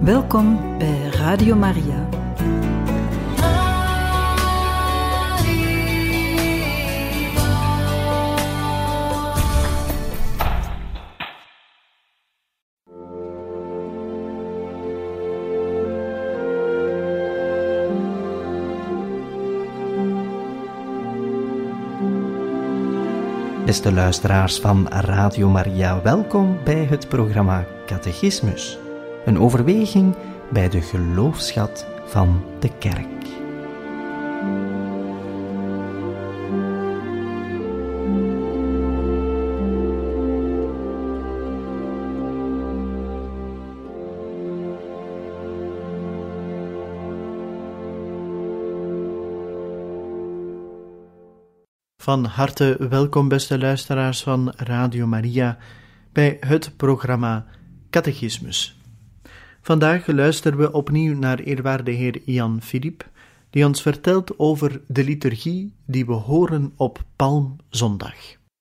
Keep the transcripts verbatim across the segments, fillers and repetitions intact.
Welkom bij Radio Maria. Beste luisteraars van Radio Maria, welkom bij het programma Catechismus. Een overweging bij de geloofsschat van de Kerk. Van harte welkom, beste luisteraars van Radio Maria, bij het programma Catechismus. Vandaag luisteren we opnieuw naar eerwaarde heer Jan Philippe, die ons vertelt over de liturgie die we horen op Palmzondag.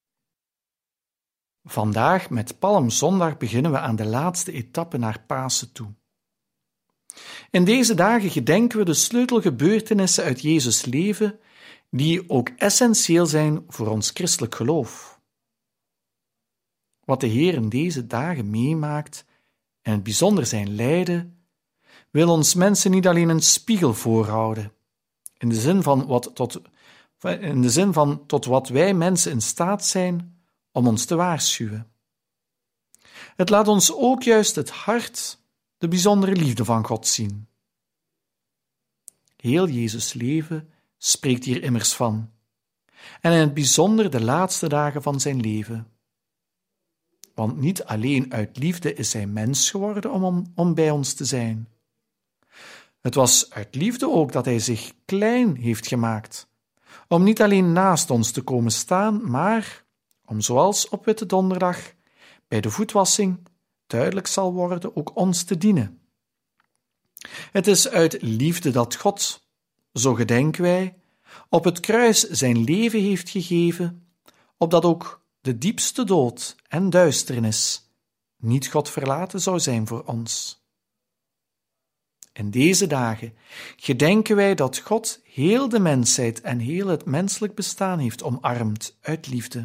Vandaag met Palmzondag beginnen we aan de laatste etappe naar Pasen toe. In deze dagen gedenken we de sleutelgebeurtenissen uit Jezus' leven, die ook essentieel zijn voor ons christelijk geloof. Wat de Heer in deze dagen meemaakt, en het bijzonder zijn lijden, wil ons mensen niet alleen een spiegel voorhouden, in de zin van wat tot, in de zin van tot wat wij mensen in staat zijn om ons te waarschuwen. Het laat ons ook juist het hart, de bijzondere liefde van God zien. Heel Jezus' leven spreekt hier immers van, en in het bijzonder de laatste dagen van zijn leven. Want niet alleen uit liefde is hij mens geworden om, om, om bij ons te zijn. Het was uit liefde ook dat hij zich klein heeft gemaakt, om niet alleen naast ons te komen staan, maar om, zoals op Witte Donderdag bij de voetwassing duidelijk zal worden, ook ons te dienen. Het is uit liefde dat God, zo gedenken wij, op het kruis zijn leven heeft gegeven, opdat ook de diepste dood en duisternis niet God verlaten zou zijn voor ons. In deze dagen gedenken wij dat God heel de mensheid en heel het menselijk bestaan heeft omarmd uit liefde.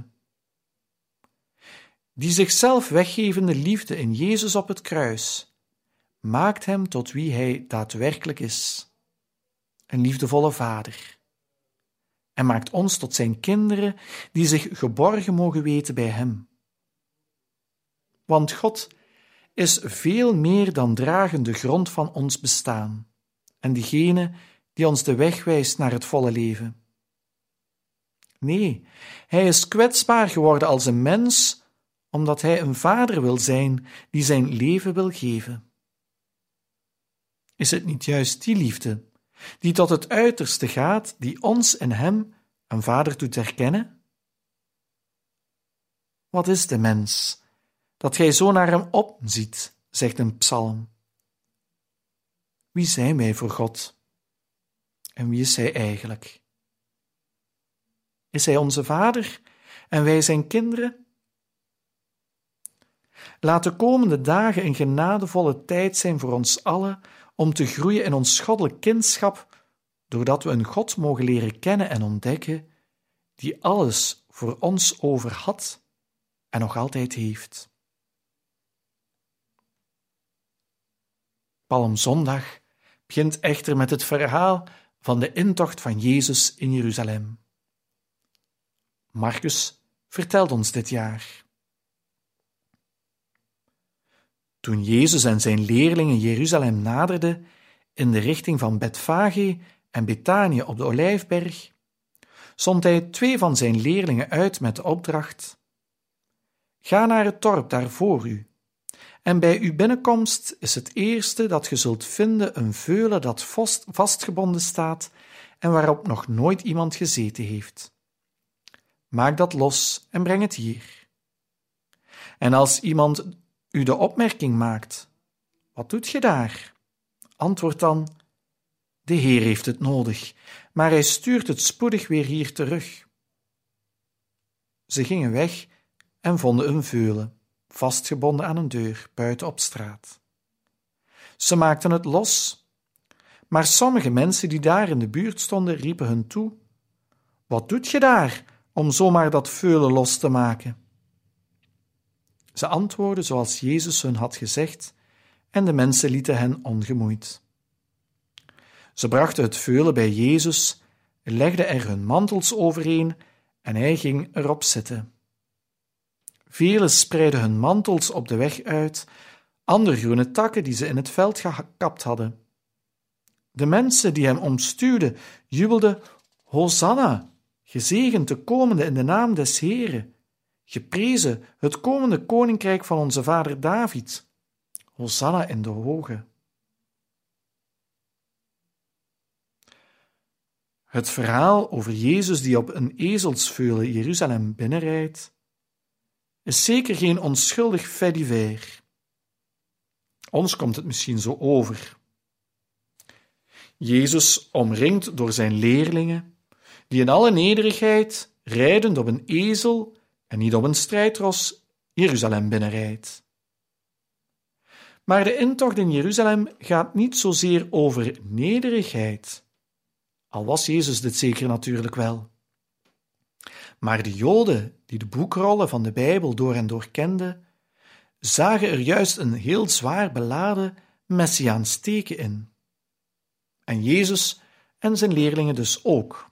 Die zichzelf weggevende liefde in Jezus op het kruis maakt hem tot wie hij daadwerkelijk is, een liefdevolle vader. En maakt ons tot zijn kinderen die zich geborgen mogen weten bij hem. Want God is veel meer dan dragende grond van ons bestaan en degene die ons de weg wijst naar het volle leven. Nee, hij is kwetsbaar geworden als een mens, omdat hij een vader wil zijn die zijn leven wil geven. Is het niet juist die liefde die tot het uiterste gaat, die ons en hem een vader doet herkennen? Wat is de mens, dat gij zo naar hem opziet, zegt een psalm. Wie zijn wij voor God? En wie is hij eigenlijk? Is hij onze vader en wij zijn kinderen? Laat de komende dagen een genadevolle tijd zijn voor ons allen om te groeien in ons goddelijk kindschap, doordat we een God mogen leren kennen en ontdekken, die alles voor ons over had en nog altijd heeft. Palmzondag begint echter met het verhaal van de intocht van Jezus in Jeruzalem. Marcus vertelt ons dit jaar. Toen Jezus en zijn leerlingen Jeruzalem naderden in de richting van Betfage en Betanië op de Olijfberg, zond hij twee van zijn leerlingen uit met de opdracht: ga naar het dorp daar voor u, en bij uw binnenkomst is het eerste dat ge zult vinden een veulen dat vastgebonden staat en waarop nog nooit iemand gezeten heeft. Maak dat los en breng het hier. En als iemand u de opmerking maakt: wat doet je daar? Antwoord dan: de Heer heeft het nodig, maar hij stuurt het spoedig weer hier terug. Ze gingen weg en vonden een veulen, vastgebonden aan een deur buiten op straat. Ze maakten het los. Maar sommige mensen die daar in de buurt stonden, riepen hun toe: "Wat doet je daar, om zomaar dat veulen los te maken?" Ze antwoordden zoals Jezus hun had gezegd, en de mensen lieten hen ongemoeid. Ze brachten het veulen bij Jezus, legden er hun mantels overheen en hij ging erop zitten. Velen spreidden hun mantels op de weg uit, andere groene takken die ze in het veld gekapt hadden. De mensen die hem omstuwden, jubelden: "Hosanna, gezegend de komende in de naam des Heeren, geprezen het komende koninkrijk van onze vader David. Hosanna in de hoge." Het verhaal over Jezus die op een ezelsveulen Jeruzalem binnenrijdt, is zeker geen onschuldig fait divers. Ons komt het misschien zo over. Jezus, omringd door zijn leerlingen, die in alle nederigheid, rijdend op een ezel en niet op een strijdros, Jeruzalem binnenrijdt. Maar de intocht in Jeruzalem gaat niet zozeer over nederigheid, al was Jezus dit zeker natuurlijk wel. Maar de Joden, die de boekrollen van de Bijbel door en door kenden, zagen er juist een heel zwaar beladen messiaans teken in. En Jezus en zijn leerlingen dus ook.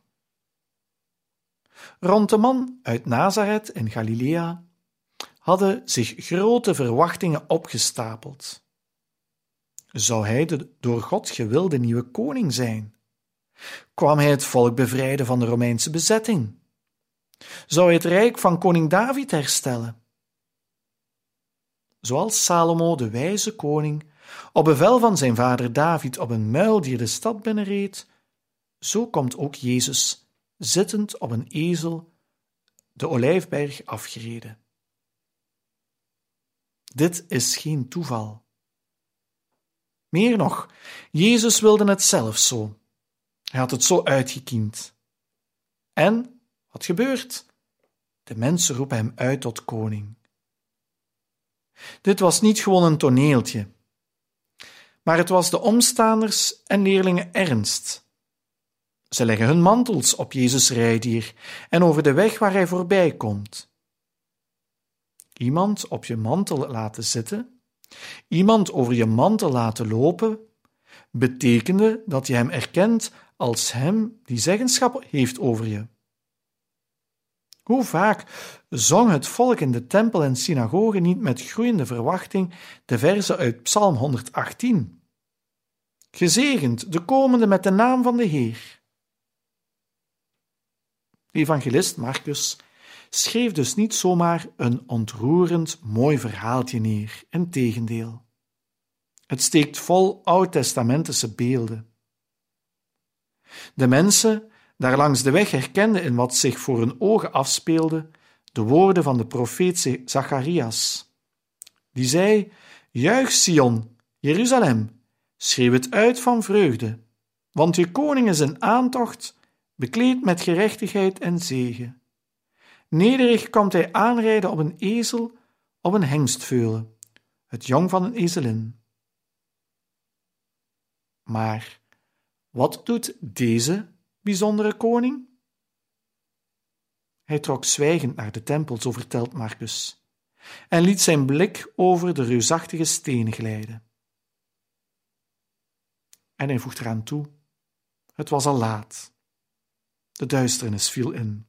Rond de man uit Nazareth in Galilea hadden zich grote verwachtingen opgestapeld. Zou hij de door God gewilde nieuwe koning zijn? Kwam hij het volk bevrijden van de Romeinse bezetting? Zou hij het rijk van koning David herstellen? Zoals Salomo, de wijze koning, op bevel van zijn vader David op een muildier de stad binnenreed, zo komt ook Jezus, zittend op een ezel, de Olijfberg afgereden. Dit is geen toeval. Meer nog, Jezus wilde het zelf zo. Hij had het zo uitgekiend. En, wat gebeurt? De mensen roepen hem uit tot koning. Dit was niet gewoon een toneeltje, maar het was de omstaanders en leerlingen ernst. Ze leggen hun mantels op Jezus' rijdier en over de weg waar hij voorbij komt. Iemand op je mantel laten zitten, iemand over je mantel laten lopen, betekende dat je hem erkent als hem die zeggenschap heeft over je. Hoe vaak zong het volk in de tempel en synagoge niet met groeiende verwachting de verzen uit Psalm honderdachttien? Gezegend de komende met de naam van de Heer. De evangelist Marcus schreef dus niet zomaar een ontroerend mooi verhaaltje neer, integendeel. Het steekt vol oud-testamentische beelden. De mensen daar langs de weg herkenden in wat zich voor hun ogen afspeelde de woorden van de profeet Zacharias. Die zei: "Juich Sion, Jeruzalem, schreeuw het uit van vreugde, want je koning is in aantocht, bekleed met gerechtigheid en zege. Nederig komt hij aanrijden op een ezel, op een hengstveulen, het jong van een ezelin." Maar wat doet deze bijzondere koning? Hij trok zwijgend naar de tempel, zo vertelt Marcus, en liet zijn blik over de reusachtige stenen glijden. En hij voegt eraan toe: het was al laat. De duisternis viel in.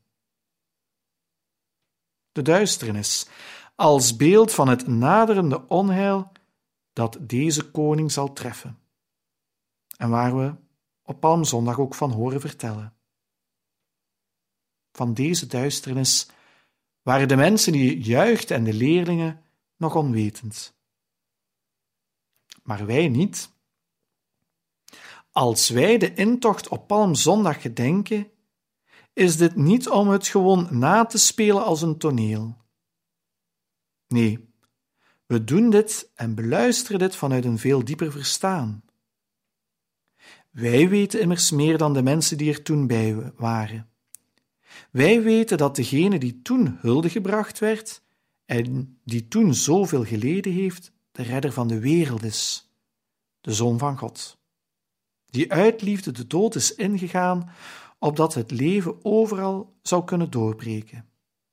De duisternis als beeld van het naderende onheil dat deze koning zal treffen. En waar we op Palmzondag ook van horen vertellen. Van deze duisternis waren de mensen die juichten en de leerlingen nog onwetend. Maar wij niet. Als wij de intocht op Palmzondag gedenken, is dit niet om het gewoon na te spelen als een toneel. Nee, we doen dit en beluisteren dit vanuit een veel dieper verstaan. Wij weten immers meer dan de mensen die er toen bij waren. Wij weten dat degene die toen hulde gebracht werd en die toen zoveel geleden heeft, de redder van de wereld is. de Zoon van God, die uit liefde de dood is ingegaan, opdat het leven overal zou kunnen doorbreken.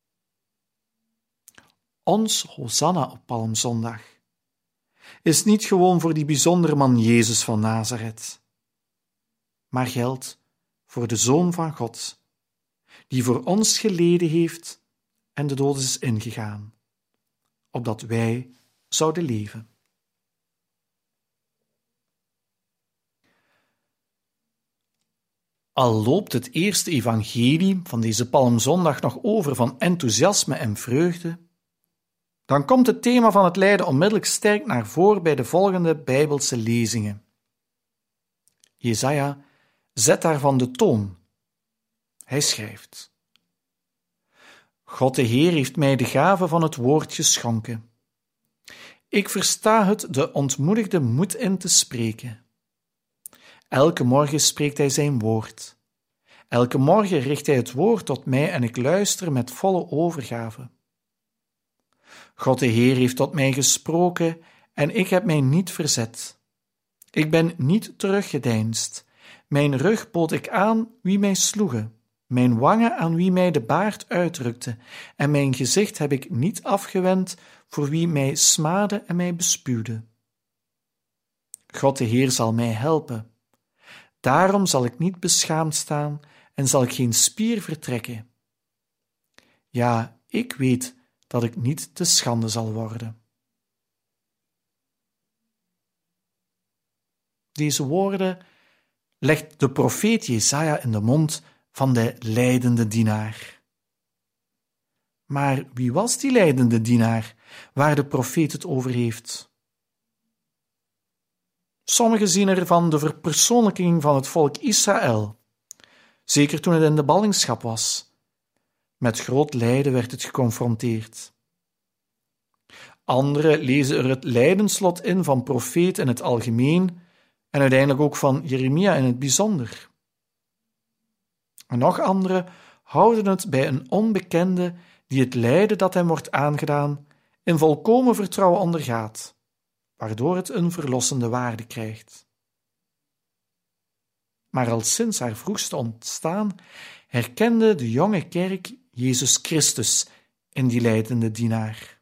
Ons Hosanna op Palmzondag is niet gewoon voor die bijzondere man Jezus van Nazareth, maar geldt voor de Zoon van God, die voor ons geleden heeft en de dood is ingegaan, opdat wij zouden leven. Al loopt het eerste evangelie van deze Palmzondag nog over van enthousiasme en vreugde, dan komt het thema van het lijden onmiddellijk sterk naar voren bij de volgende Bijbelse lezingen. Jesaja zet daarvan de toon. Hij schrijft: God de Heer heeft mij de gave van het woord geschonken. Ik versta het de ontmoedigde moed in te spreken. Elke morgen spreekt hij zijn woord. Elke morgen richt hij het woord tot mij en ik luister met volle overgave. God de Heer heeft tot mij gesproken en ik heb mij niet verzet. Ik ben niet teruggedeinsd. Mijn rug bood ik aan wie mij sloegen, mijn wangen aan wie mij de baard uitdrukte, en mijn gezicht heb ik niet afgewend voor wie mij smaadde en mij bespuwde. God de Heer zal mij helpen. Daarom zal ik niet beschaamd staan en zal ik geen spier vertrekken. Ja, ik weet dat ik niet te schande zal worden. Deze woorden legt de profeet Jesaja in de mond van de lijdende dienaar. Maar wie was die lijdende dienaar waar de profeet het over heeft? Sommigen zien ervan de verpersoonlijking van het volk Israël, zeker toen het in de ballingschap was. Met groot lijden werd het geconfronteerd. Anderen lezen er het lijdenslot in van profeet in het algemeen en uiteindelijk ook van Jeremia in het bijzonder. En nog anderen houden het bij een onbekende die het lijden dat hem wordt aangedaan in volkomen vertrouwen ondergaat, waardoor het een verlossende waarde krijgt. Maar al sinds haar vroegste ontstaan herkende de jonge kerk Jezus Christus in die lijdende dienaar.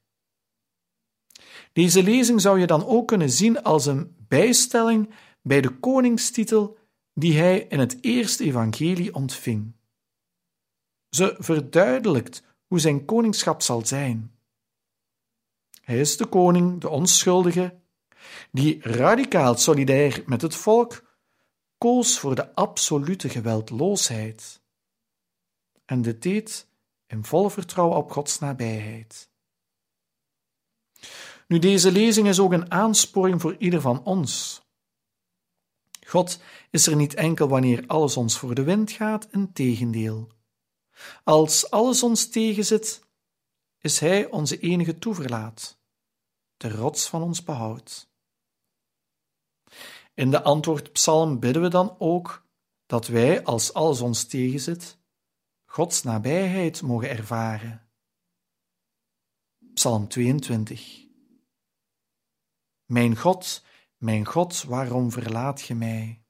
Deze lezing zou je dan ook kunnen zien als een bijstelling bij de koningstitel die hij in het eerste evangelie ontving. Ze verduidelijkt hoe zijn koningschap zal zijn. Hij is de koning, de onschuldige, die radicaal solidair met het volk koos voor de absolute geweldloosheid en dit deed in volle vertrouwen op Gods nabijheid. Nu, deze lezing is ook een aansporing voor ieder van ons. God is er niet enkel wanneer alles ons voor de wind gaat, integendeel. Als alles ons tegenzit, is Hij onze enige toeverlaat, de rots van ons behoud. In de antwoordpsalm bidden we dan ook dat wij, als alles ons tegenzit, Gods nabijheid mogen ervaren. Psalm tweeëntwintig. Mijn God, mijn God, waarom verlaat ge mij?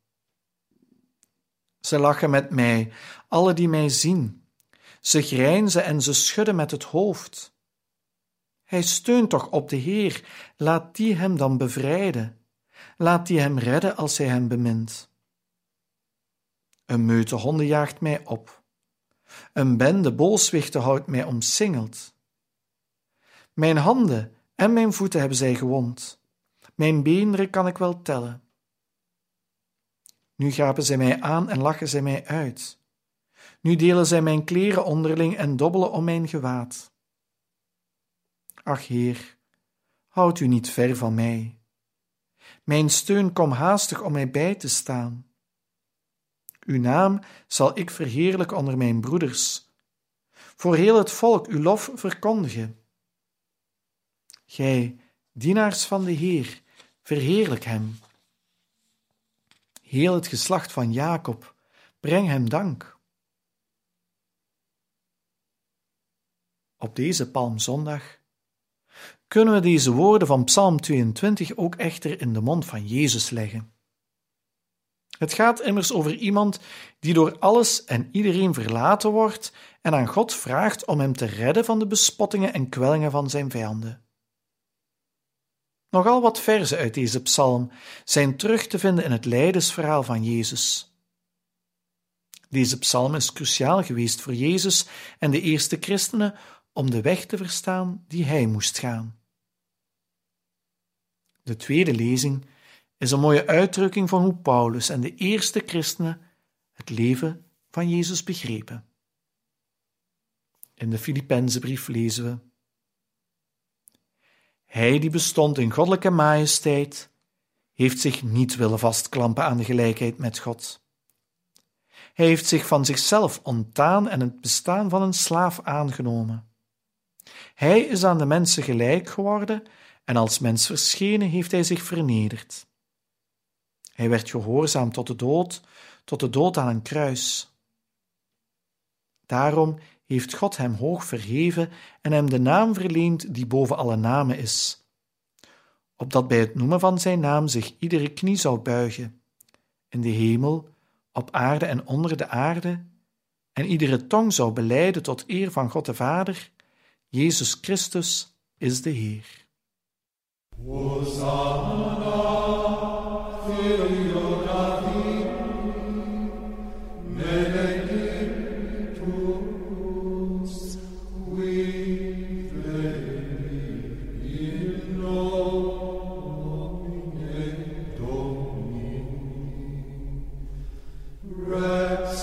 Ze lachen met mij, alle die mij zien. Ze grijnzen en ze schudden met het hoofd. Hij steunt toch op de Heer, laat die hem dan bevrijden. Laat die hem redden als hij hem bemint. Een meute honden jaagt mij op. Een bende booswichten houdt mij omsingeld. Mijn handen en mijn voeten hebben zij gewond. Mijn beenderen kan ik wel tellen. Nu gapen zij mij aan en lachen zij mij uit. Nu delen zij mijn kleren onderling en dobbelen om mijn gewaad. Ach, Heer, houd u niet ver van mij. Mijn steun kom haastig om mij bij te staan. Uw naam zal ik verheerlijken onder mijn broeders. Voor heel het volk uw lof verkondigen. Gij, dienaars van de Heer, verheerlijk hem. Heel het geslacht van Jacob, breng hem dank. Op deze Palmzondag kunnen we deze woorden van Psalm tweeëntwintig ook echter in de mond van Jezus leggen. Het gaat immers over iemand die door alles en iedereen verlaten wordt en aan God vraagt om hem te redden van de bespottingen en kwellingen van zijn vijanden. Nogal wat verzen uit deze psalm zijn terug te vinden in het lijdensverhaal van Jezus. Deze psalm is cruciaal geweest voor Jezus en de eerste christenen om de weg te verstaan die hij moest gaan. De tweede lezing is een mooie uitdrukking van hoe Paulus en de eerste christenen het leven van Jezus begrepen. In de Filippenzenbrief lezen we: Hij die bestond in goddelijke majesteit, heeft zich niet willen vastklampen aan de gelijkheid met God. Hij heeft zich van zichzelf ontdaan en het bestaan van een slaaf aangenomen. Hij is aan de mensen gelijk geworden en als mens verschenen heeft hij zich vernederd. Hij werd gehoorzaam tot de dood, tot de dood aan een kruis. Daarom heeft God hem hoog verheven en hem de naam verleend die boven alle namen is, opdat bij het noemen van zijn naam zich iedere knie zou buigen, in de hemel, op aarde en onder de aarde, en iedere tong zou belijden tot eer van God de Vader: Jezus Christus is de Heer. Hosanna, Filio David, benedictus, qui venit in nomine Domini, Rex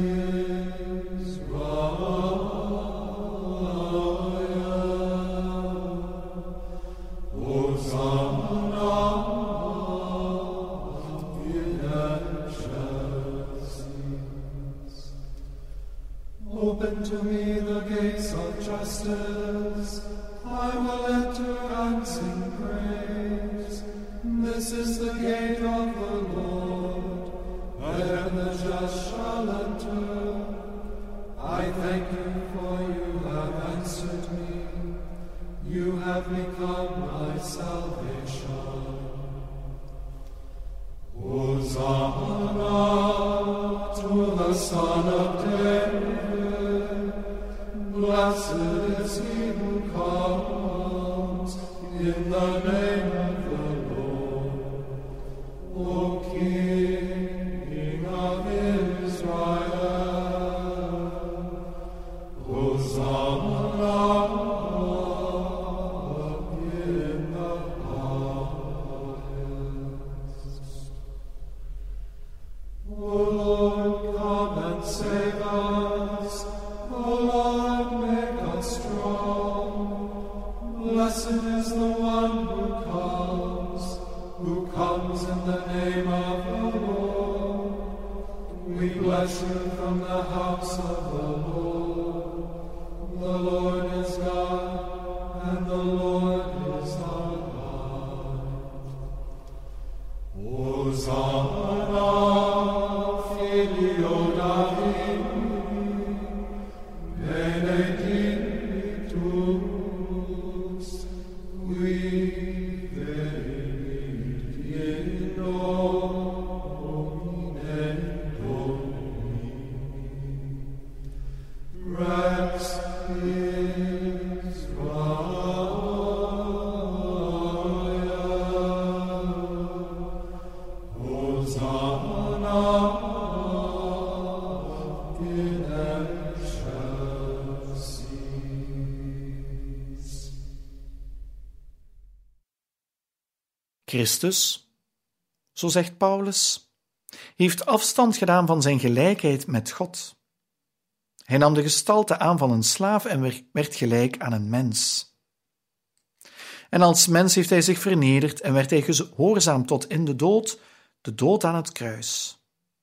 Open to me the gates of justice, I will enter and sing praise. This is the gate of the Lord, where the just shall enter. I thank you for you have answered me, you have become my salvation. Hosanna to the Son of David. Blessed is he who comes in the name of the Lord. O King of Israel, Hosanna in the highest. O Lord, come and save us. O Lord, make us strong. Blessed is the one who comes, who comes in the name of the Lord. We bless you from the house of the Lord. The Lord is God, and the Lord is our God. Hosanna, Filio David, benedictus, qui venit in nomine Domini, Rex Israel, Hosanna in excelsis. Christus, zo zegt Paulus, heeft afstand gedaan van zijn gelijkheid met God. Hij nam de gestalte aan van een slaaf en werd gelijk aan een mens. En als mens heeft hij zich vernederd en werd hij gehoorzaam tot in de dood, de dood aan het kruis.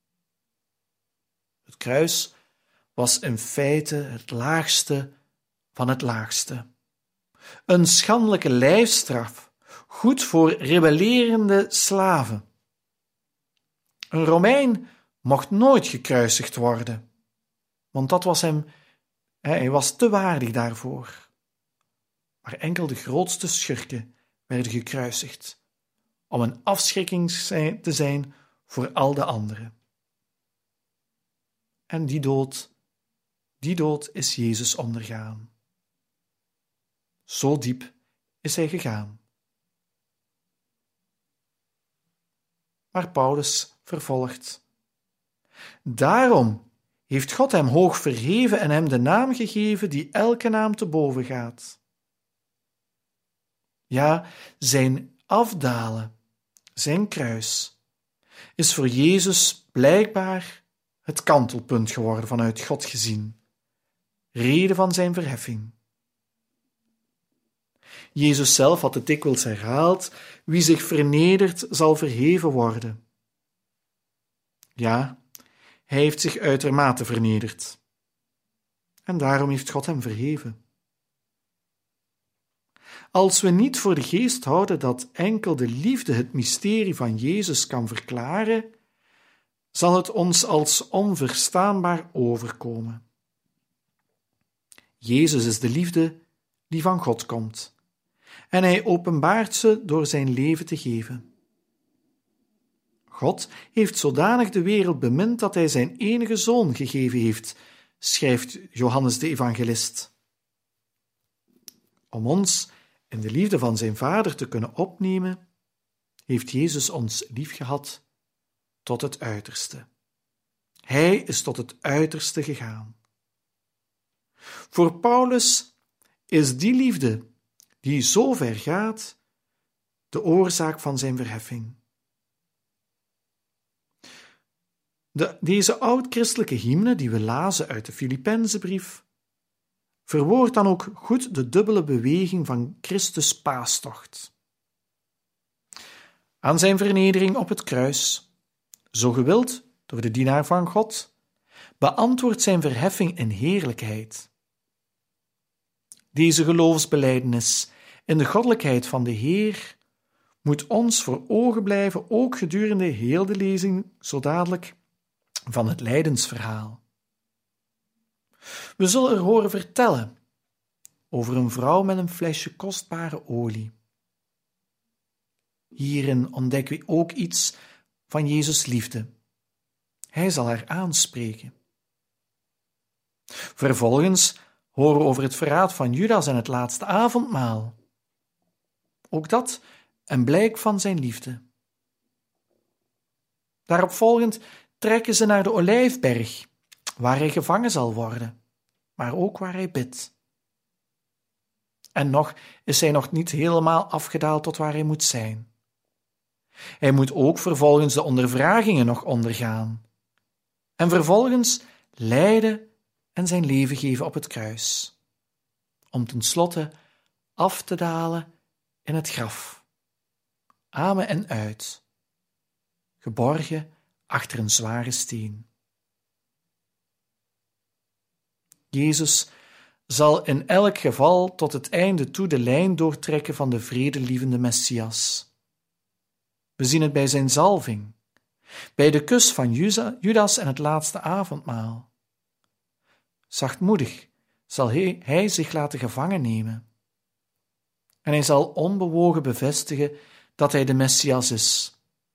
Het kruis was in feite het laagste van het laagste. Een schandelijke lijfstraf, goed voor rebellerende slaven. Een Romein mocht nooit gekruisigd worden, want dat was hem, hij was te waardig daarvoor. maar enkel de grootste schurken werden gekruisigd, om een afschrikking te zijn voor al de anderen. En die dood, die dood is Jezus ondergaan. Zo diep is hij gegaan. Maar Paulus vervolgt: Daarom heeft God hem hoog verheven en hem de naam gegeven die elke naam te boven gaat. Ja, zijn afdalen, zijn kruis, is voor Jezus blijkbaar het kantelpunt geworden vanuit God gezien, reden van zijn verheffing. Jezus zelf had het dikwijls herhaald: wie zich vernedert, zal verheven worden. Ja, hij heeft zich uitermate vernederd. En daarom heeft God hem verheven. Als we niet voor de geest houden dat enkel de liefde het mysterie van Jezus kan verklaren, zal het ons als onverstaanbaar overkomen. Jezus is de liefde die van God komt, en hij openbaart ze door zijn leven te geven. God heeft zodanig de wereld bemind dat hij zijn enige zoon gegeven heeft, schrijft Johannes de evangelist. Om ons in de liefde van zijn Vader te kunnen opnemen, heeft Jezus ons liefgehad tot het uiterste. Hij is tot het uiterste gegaan. Voor Paulus is die liefde, die zo ver gaat, de oorzaak van zijn verheffing. De, deze oud-christelijke hymne, die we lazen uit de Filippenzenbrief, verwoordt dan ook goed de dubbele beweging van Christus' paastocht. Aan zijn vernedering op het kruis, zo gewild door de dienaar van God, beantwoordt zijn verheffing in heerlijkheid. Deze geloofsbelijdenis in de goddelijkheid van de Heer moet ons voor ogen blijven, ook gedurende heel de lezing, zo dadelijk, van het lijdensverhaal. We zullen er horen vertellen over een vrouw met een flesje kostbare olie. Hierin ontdekken we ook iets van Jezus' liefde. Hij zal haar aanspreken. Vervolgens horen we over het verraad van Judas en het laatste avondmaal. Ook dat een blijk van zijn liefde. Daaropvolgend trekken ze naar de Olijfberg, waar hij gevangen zal worden, maar ook waar hij bidt. En nog is hij nog niet helemaal afgedaald tot waar hij moet zijn. Hij moet ook vervolgens de ondervragingen nog ondergaan. En vervolgens lijden en zijn leven geven op het kruis. Om tenslotte af te dalen in het graf. Amen en uit. Geborgen achter een zware steen. Jezus zal in elk geval tot het einde toe de lijn doortrekken van de vredelievende Messias. We zien het bij zijn zalving, bij de kus van Judas en het laatste avondmaal. Zachtmoedig zal hij, hij zich laten gevangen nemen. En hij zal onbewogen bevestigen dat hij de Messias is.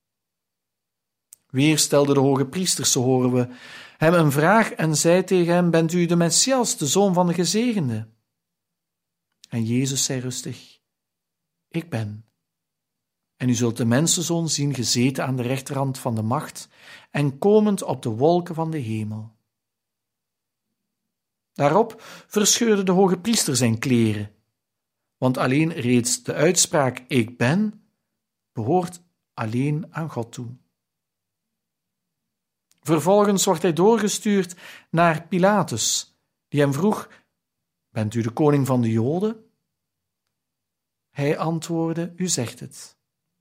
Weer stelde de hoge priester, zo horen we, hem een vraag en zei tegen hem: bent u de Messias, de zoon van de gezegende? En Jezus zei rustig: ik ben. En u zult de mensenzoon zien gezeten aan de rechterhand van de macht en komend op de wolken van de hemel. Daarop verscheurde de hoge priester zijn kleren, want alleen reeds de uitspraak ik ben behoort alleen aan God toe. Vervolgens wordt hij doorgestuurd naar Pilatus, die hem vroeg: bent u de koning van de Joden? Hij antwoordde: u zegt het.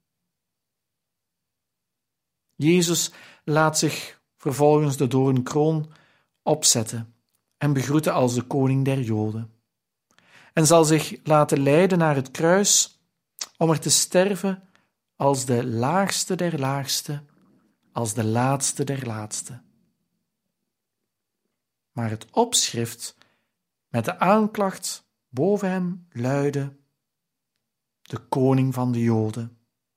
Jezus laat zich vervolgens de doornkroon opzetten en begroeten als de koning der Joden, en zal zich laten leiden naar het kruis om er te sterven als de laagste der laagste, als de laatste der laatste. Maar het opschrift met de aanklacht boven hem luidde: de koning van de Joden.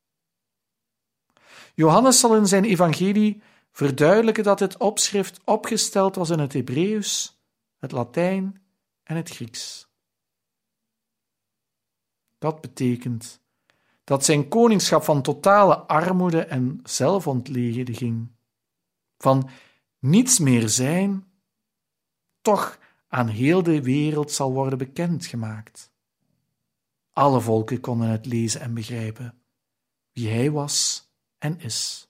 Johannes zal in zijn evangelie verduidelijken dat dit opschrift opgesteld was in het Hebreeuws, het Latijn en het Grieks. Dat betekent dat zijn koningschap van totale armoede en zelfontlediging ging, van niets meer zijn, toch aan heel de wereld zal worden bekendgemaakt. Alle volken konden het lezen en begrijpen, wie hij was en is.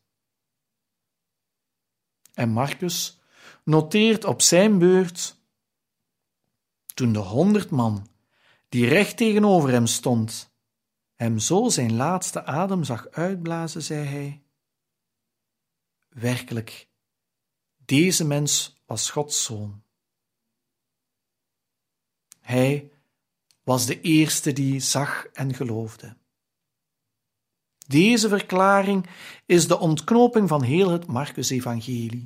En Marcus noteert op zijn beurt: toen de honderd man, die recht tegenover hem stond, hem zo zijn laatste adem zag uitblazen, zei hij: werkelijk, deze mens was Gods zoon. Hij was de eerste die zag en geloofde. Deze verklaring is de ontknoping van heel het Marcus-evangelie.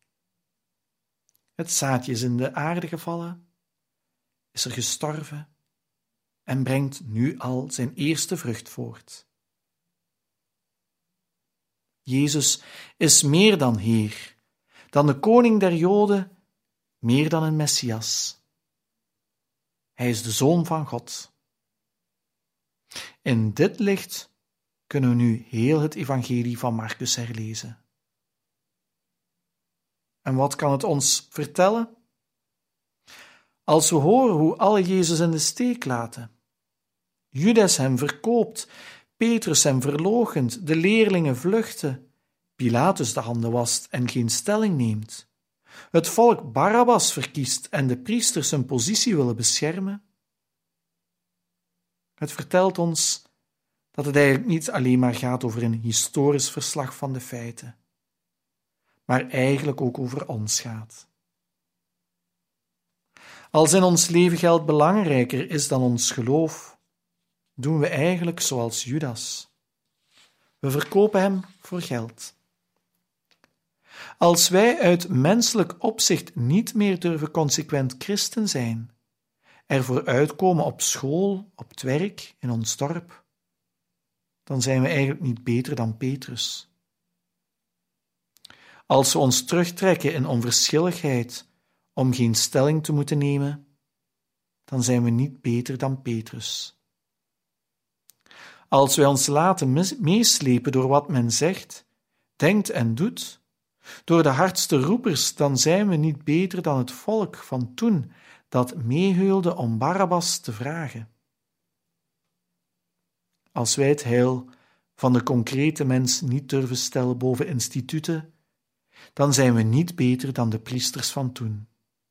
Het zaadje is in de aarde gevallen, is er gestorven en brengt nu al zijn eerste vrucht voort. Jezus is meer dan Heer, dan de koning der Joden, meer dan een Messias. Hij is de Zoon van God. In dit licht kunnen we nu heel het evangelie van Marcus herlezen. En wat kan het ons vertellen? Als we horen hoe alle Jezus in de steek laten, Judas hem verkoopt, Petrus hem verloochent, de leerlingen vluchten, Pilatus de handen wast en geen stelling neemt, het volk Barabbas verkiest en de priesters hun positie willen beschermen. Het vertelt ons dat het eigenlijk niet alleen maar gaat over een historisch verslag van de feiten, maar eigenlijk ook over ons gaat. Als in ons leven geld belangrijker is dan ons geloof, doen we eigenlijk zoals Judas. We verkopen hem voor geld. Als wij uit menselijk opzicht niet meer durven consequent christen zijn, ervoor uitkomen op school, op het werk, in ons dorp, dan zijn we eigenlijk niet beter dan Petrus. Als we ons terugtrekken in onverschilligheid om geen stelling te moeten nemen, dan zijn we niet beter dan Petrus. Als wij ons laten meeslepen door wat men zegt, denkt en doet, door de hardste roepers, dan zijn we niet beter dan het volk van toen dat meeheulde om Barabbas te vragen. Als wij het heil van de concrete mens niet durven stellen boven instituten, dan zijn we niet beter dan de priesters van toen.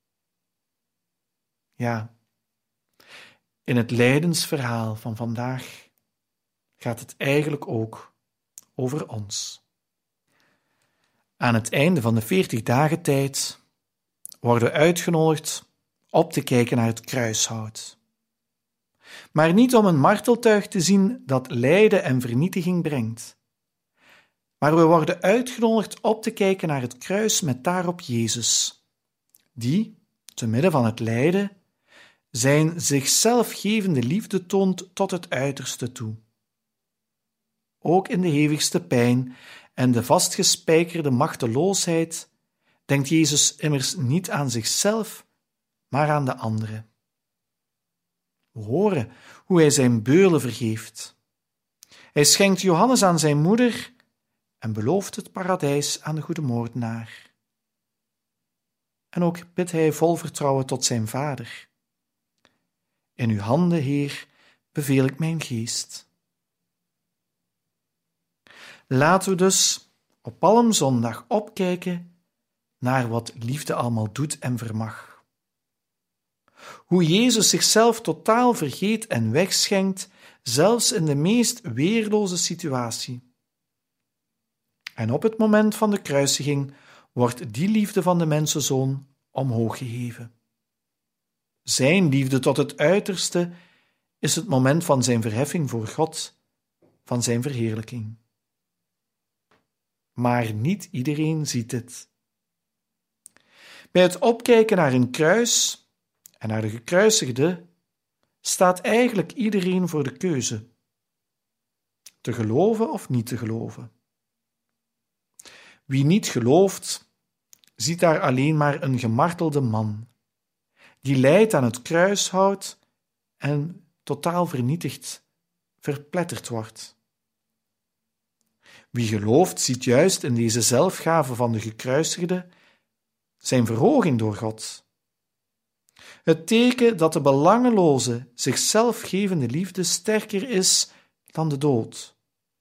Ja, in het lijdensverhaal van vandaag gaat het eigenlijk ook over ons. Aan het einde van de veertig dagen tijd worden we uitgenodigd op te kijken naar het kruishout. Maar niet om een marteltuig te zien dat lijden en vernietiging brengt. Maar we worden uitgenodigd op te kijken naar het kruis met daarop Jezus, die, te midden van het lijden, zijn zichzelf gevende liefde toont tot het uiterste toe. Ook in de hevigste pijn en de vastgespijkerde machteloosheid denkt Jezus immers niet aan zichzelf, maar aan de anderen. We horen hoe hij zijn beulen vergeeft. Hij schenkt Johannes aan zijn moeder en belooft het paradijs aan de goede moordenaar. En ook bidt hij vol vertrouwen tot zijn vader. In uw handen, Heer, beveel ik mijn geest. Laten we dus op Palmzondag opkijken naar wat liefde allemaal doet en vermag. Hoe Jezus zichzelf totaal vergeet en wegschenkt, zelfs in de meest weerloze situatie. En op het moment van de kruisiging wordt die liefde van de mensenzoon omhoog geheven. Zijn liefde tot het uiterste is het moment van zijn verheffing voor God, van zijn verheerlijking. Maar niet iedereen ziet het. Bij het opkijken naar een kruis en naar de gekruisigde staat eigenlijk iedereen voor de keuze. te geloven of niet te geloven. Wie niet gelooft, ziet daar alleen maar een gemartelde man, die lijdt aan het kruishout en totaal vernietigd, verpletterd wordt. Wie gelooft, ziet juist in deze zelfgave van de gekruisigde zijn verhoging door God. Het teken dat de belangeloze, zichzelf gevende liefde sterker is dan de dood.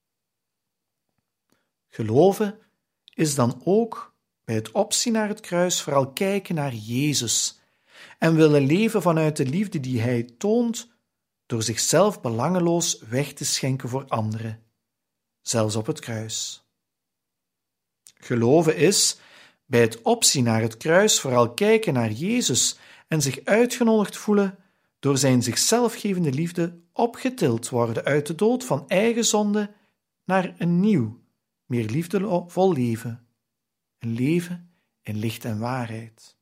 Geloven is dan ook bij het opzien naar het kruis vooral kijken naar Jezus en willen leven vanuit de liefde die Hij toont door zichzelf belangeloos weg te schenken voor anderen, zelfs op het kruis. Geloven is bij het opzien naar het kruis vooral kijken naar Jezus en zich uitgenodigd voelen door zijn zichzelf gevende liefde opgetild worden uit de dood van eigen zonde naar een nieuw, meer liefdevol leven, een leven in licht en waarheid.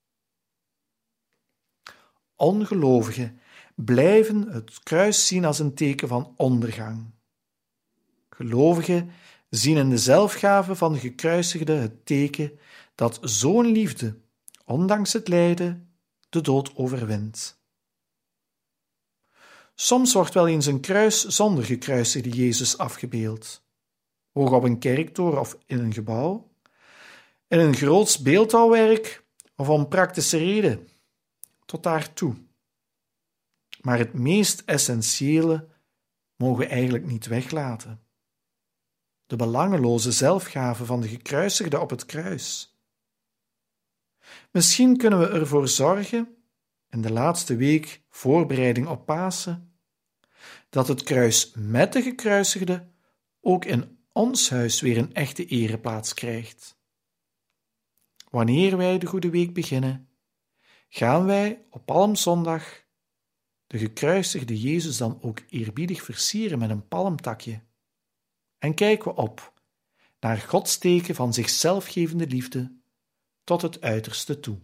Ongelovigen blijven het kruis zien als een teken van ondergang. Gelovigen zien in de zelfgave van de gekruisigde het teken dat zo'n liefde, ondanks het lijden, de dood overwint. Soms wordt wel eens een kruis zonder gekruisigde Jezus afgebeeld, hoog op een kerktoren of in een gebouw, in een groots beeldhouwwerk of om praktische reden, tot daartoe. Maar het meest essentiële mogen we eigenlijk niet weglaten. De belangeloze zelfgave van de gekruisigde op het kruis. Misschien kunnen we ervoor zorgen, in de laatste week voorbereiding op Pasen, dat het kruis met de gekruisigde ook in ons huis weer een echte ereplaats krijgt. Wanneer wij de Goede Week beginnen, gaan wij op Palmzondag de gekruisigde Jezus dan ook eerbiedig versieren met een palmtakje en kijken we op naar Gods teken van zichzelf gevende liefde tot het uiterste toe.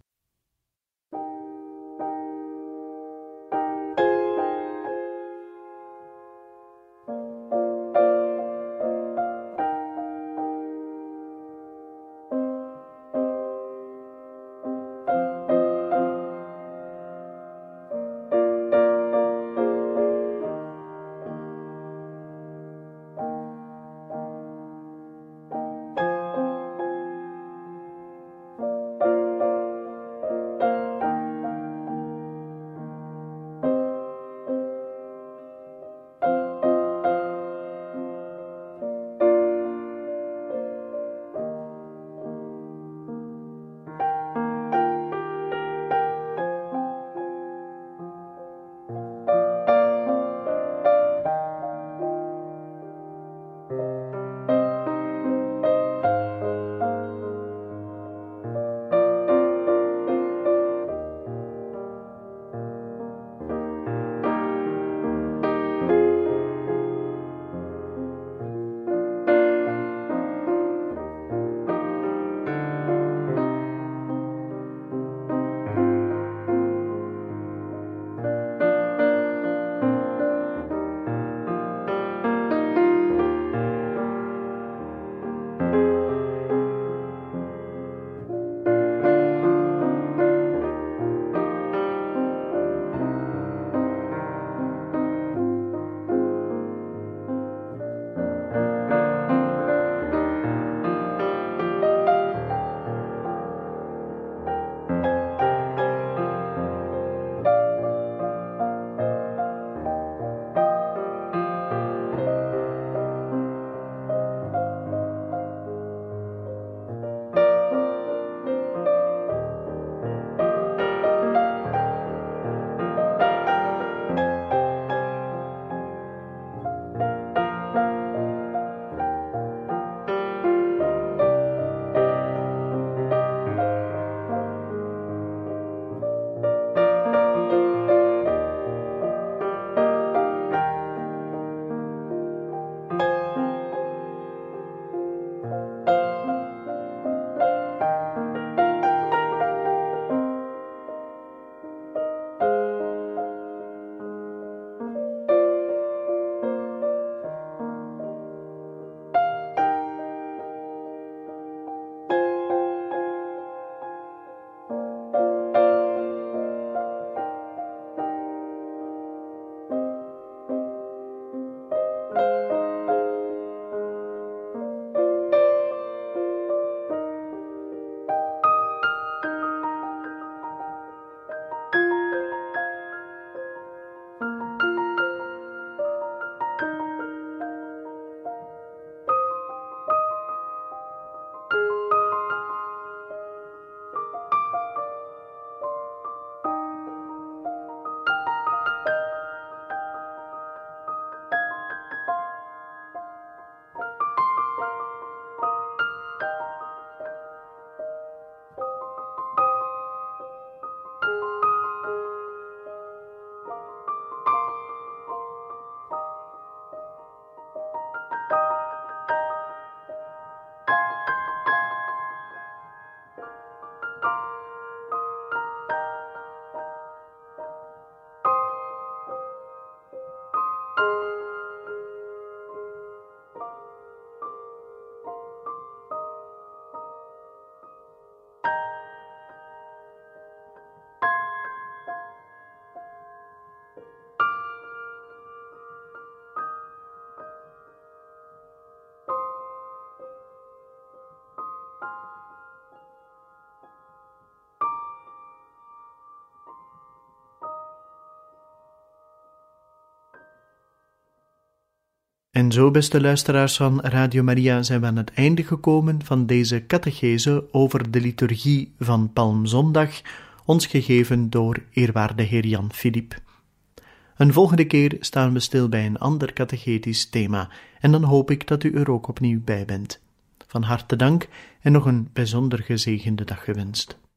En zo, beste luisteraars van Radio Maria, zijn we aan het einde gekomen van deze catechese over de liturgie van Palmzondag, ons gegeven door eerwaarde heer Jan Philippe. Een volgende keer staan we stil bij een ander catechetisch thema en dan hoop ik dat u er ook opnieuw bij bent. Van harte dank en nog een bijzonder gezegende dag gewenst.